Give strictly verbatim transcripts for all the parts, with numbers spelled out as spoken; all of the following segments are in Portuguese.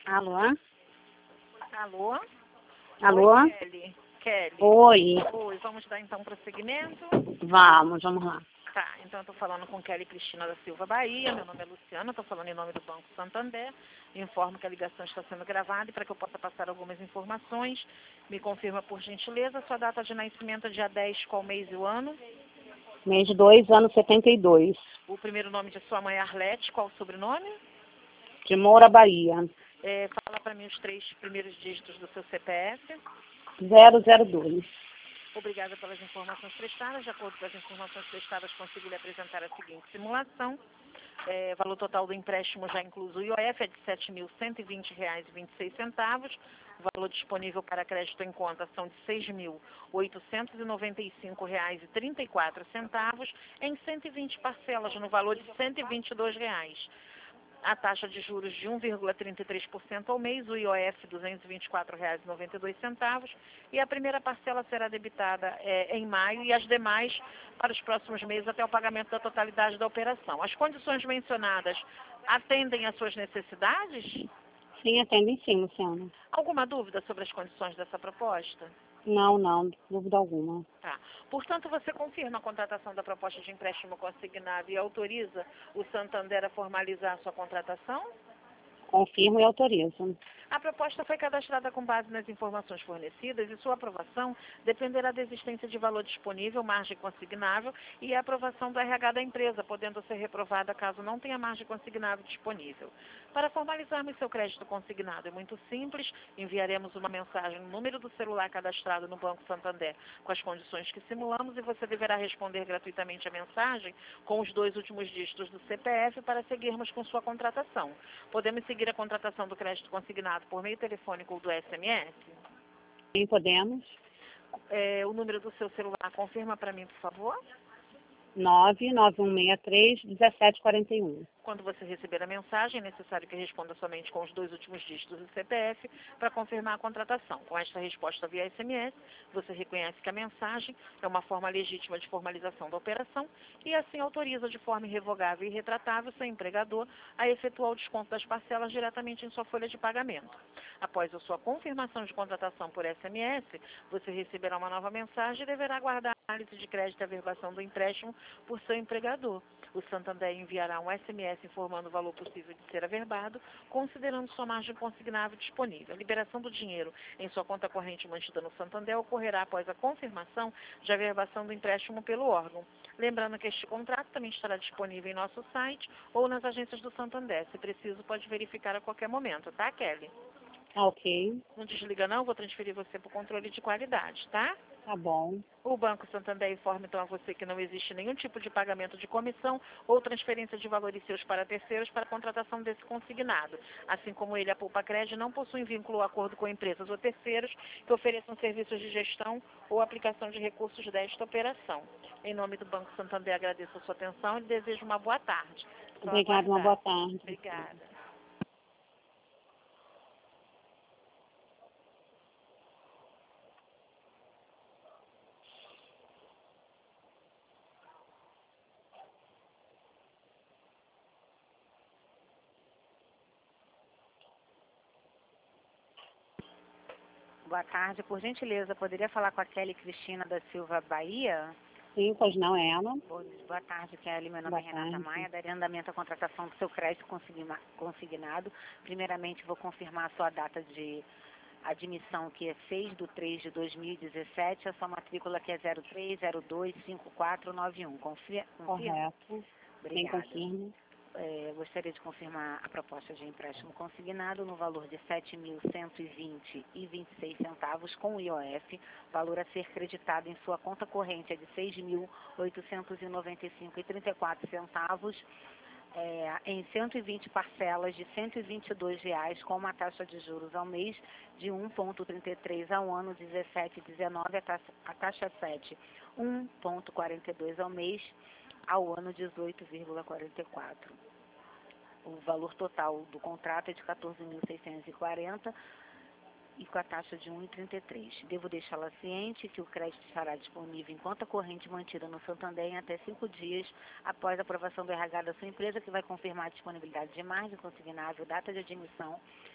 Alô? Alô? Alô? Oi, Kelly. Kelly. Oi. Oi, vamos dar então prosseguimento? Vamos, vamos lá. Tá, então eu estou falando com Kelly Cristina da Silva Bahia, meu nome é Luciana, estou falando em nome do Banco Santander. Informo que a ligação está sendo gravada e para que eu possa passar algumas informações, me confirma por gentileza sua data de nascimento, dia dez, qual mês e o ano? Mês dois, ano setenta e dois. O primeiro nome de sua mãe, Arlete, qual o sobrenome? De Moura, Bahia. É, fala para mim os três primeiros dígitos do seu C P F. zero zero dois. Obrigada pelas informações prestadas. De acordo com as informações prestadas, consigo lhe apresentar a seguinte simulação. É, valor total do empréstimo já incluso o I O F é de sete mil cento e vinte reais e vinte e seis centavos. Valor disponível para crédito em conta são de seis mil oitocentos e noventa e cinco reais e trinta e quatro centavos em cento e vinte parcelas no valor de cento e vinte e dois reais. A taxa de juros de um vírgula trinta e três por cento ao mês, o I O F duzentos e vinte e quatro reais e noventa e dois centavos e a primeira parcela será debitada é, em maio e as demais para os próximos meses até o pagamento da totalidade da operação. As condições mencionadas atendem às suas necessidades? Sim, atende sim, Luciana. Alguma dúvida sobre as condições dessa proposta? Não, não, dúvida alguma. Tá. Portanto, você confirma a contratação da proposta de empréstimo consignado e autoriza o Santander a formalizar a sua contratação? Confirmo e autorizo. A proposta foi cadastrada com base nas informações fornecidas e sua aprovação dependerá da existência de valor disponível, margem consignável e a aprovação do R H da empresa, podendo ser reprovada caso não tenha margem consignável disponível. Para formalizarmos seu crédito consignado é muito simples, enviaremos uma mensagem no número do celular cadastrado no Banco Santander com as condições que simulamos e você deverá responder gratuitamente a mensagem com os dois últimos dígitos do C P F para seguirmos com sua contratação. Podemos seguir a contratação do crédito consignado por meio telefônico ou do S M S? Sim, podemos. É, o número do seu celular, confirma para mim, por favor. nove nove um seis três, um sete quatro um. Quando você receber a mensagem, é necessário que responda somente com os dois últimos dígitos do C P F para confirmar a contratação. Com esta resposta via S M S, você reconhece que a mensagem é uma forma legítima de formalização da operação e assim autoriza de forma irrevogável e retratável seu empregador a efetuar o desconto das parcelas diretamente em sua folha de pagamento. Após a sua confirmação de contratação por S M S, você receberá uma nova mensagem e deverá aguardar a análise de crédito e averbação do empréstimo por seu empregador. O Santander enviará um S M S informando o valor possível de ser averbado, considerando sua margem consignável disponível. A liberação do dinheiro em sua conta corrente mantida no Santander ocorrerá após a confirmação de averbação do empréstimo pelo órgão. Lembrando que este contrato também estará disponível em nosso site ou nas agências do Santander. Se preciso, pode verificar a qualquer momento, tá, Kelly? Tá ok. Não desliga não, vou transferir você para o controle de qualidade, tá? Tá bom. O Banco Santander informa então a você que não existe nenhum tipo de pagamento de comissão ou transferência de valores seus para terceiros para a contratação desse consignado. Assim como ele, a Poupa Crédito não possui vínculo ou acordo com empresas ou terceiros que ofereçam serviços de gestão ou aplicação de recursos desta operação. Em nome do Banco Santander, agradeço a sua atenção e desejo uma boa tarde. Só Obrigada, uma boa aguardar. tarde. Obrigada. Boa tarde, por gentileza, poderia falar com a Kelly Cristina da Silva Bahia? Sim, pois não é ela. Boa tarde, Kelly, meu nome Boa é Renata tarde. Maia, darei andamento à contratação do seu crédito consigna- consignado. Primeiramente, vou confirmar a sua data de admissão, que é seis de três de dois mil e dezessete, a sua matrícula que é zero três zero dois cinco quatro nove um. Confia? Confia? Correto. Bem Obrigada. confirmo. É, gostaria de confirmar a proposta de empréstimo consignado no valor de sete mil cento e vinte reais e vinte e seis centavos com I O F, valor a ser creditado em sua conta corrente é de seis mil oitocentos e noventa e cinco reais e trinta e quatro centavos, é, em cento e vinte parcelas de cento e vinte e dois reais com uma taxa de juros ao mês de um vírgula trinta e três ao ano dezessete e dezenove, a taxa, a taxa sete um vírgula quarenta e dois ao mês, ao ano dezoito vírgula quarenta e quatro. O valor total do contrato é de quatorze mil seiscentos e quarenta e com a taxa de um vírgula trinta e três. Devo deixá-la ciente que o crédito estará disponível em conta corrente mantida no Santander em até cinco dias após a aprovação do R H da sua empresa, que vai confirmar a disponibilidade de margem consignável, data de admissão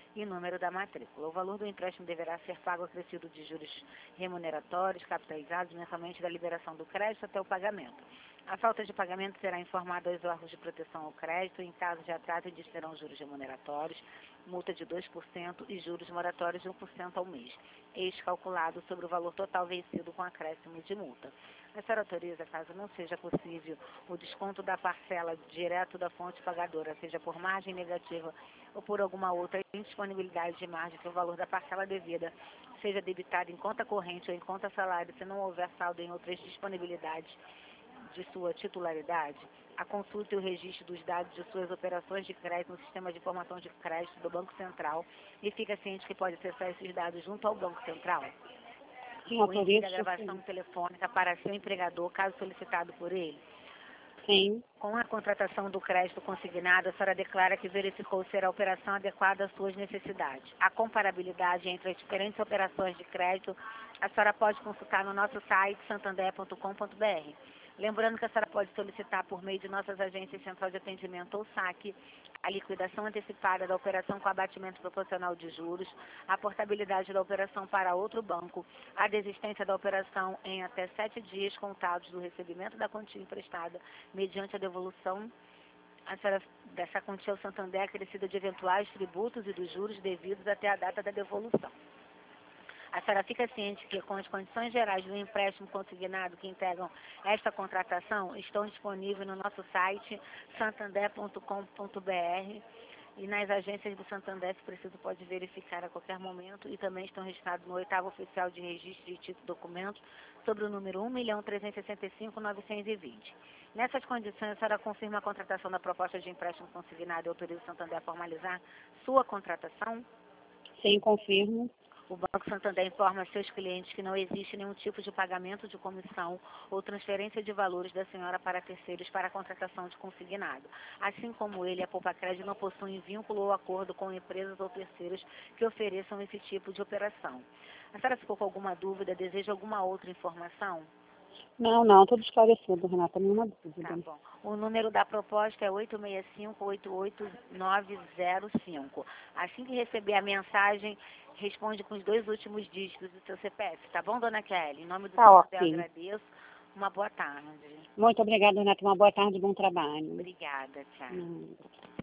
e número da matrícula. O valor do empréstimo deverá ser pago acrescido de juros remuneratórios, capitalizados mensalmente da liberação do crédito até o pagamento. A falta de pagamento será informada aos órgãos de proteção ao crédito. Em caso de atraso, existirão juros remuneratórios, multa de dois por cento e juros moratórios de um por cento ao mês, ex calculado sobre o valor total vencido com acréscimo de multa. A senhora autoriza, caso não seja possível, o desconto da parcela direto da fonte pagadora, seja por margem negativa ou por alguma outra indisponibilidade de margem, que o valor da parcela devida seja debitado em conta corrente ou em conta salário, se não houver saldo em outras disponibilidades de sua titularidade, a consulta e o registro dos dados de suas operações de crédito no sistema de informação de crédito do Banco Central e fica ciente que pode acessar esses dados junto ao Banco Central. Sim, Ou envia a autorizo. gravação telefônica para seu empregador, caso solicitado por ele. Sim. Com a contratação do crédito consignado, a senhora declara que verificou ser a operação adequada às suas necessidades. A comparabilidade entre as diferentes operações de crédito, a senhora pode consultar no nosso site santander ponto com ponto br. Lembrando que a senhora pode solicitar por meio de nossas agências Central de Atendimento ou SAC a liquidação antecipada da operação com abatimento proporcional de juros, a portabilidade da operação para outro banco, a desistência da operação em até sete dias contados do recebimento da quantia emprestada, mediante a devolução a senhora, dessa quantia ao Santander acrescida de eventuais tributos e dos juros devidos até a data da devolução. A senhora fica ciente que, com as condições gerais do empréstimo consignado que integram esta contratação, estão disponíveis no nosso site santander ponto com ponto br e nas agências do Santander, se preciso, pode verificar a qualquer momento, e também estão registrados no oitavo oficial de registro de título de documentos sobre o número um milhão trezentos e sessenta e cinco mil novecentos e vinte. Nessas condições, a senhora confirma a contratação da proposta de empréstimo consignado e autoriza o Santander a formalizar sua contratação? Sim, confirmo. O Banco Santander informa a seus clientes que não existe nenhum tipo de pagamento de comissão ou transferência de valores da senhora para terceiros para a contratação de consignado. Assim como ele, a Poupacred não possui vínculo ou acordo com empresas ou terceiros que ofereçam esse tipo de operação. A senhora ficou com alguma dúvida? Deseja alguma outra informação? Não, não, tudo esclarecido, Renata, nenhuma dúvida. Tá bom. O número da proposta é oito seis cinco, oito oito nove zero cinco. Assim que receber a mensagem, responde com os dois últimos dígitos do seu C P F. Tá bom, dona Kelly? Em nome do Tá Santander, ótimo. eu agradeço. Uma boa tarde. Muito obrigada, Renata. Uma boa tarde e bom trabalho. Obrigada, tchau. Hum.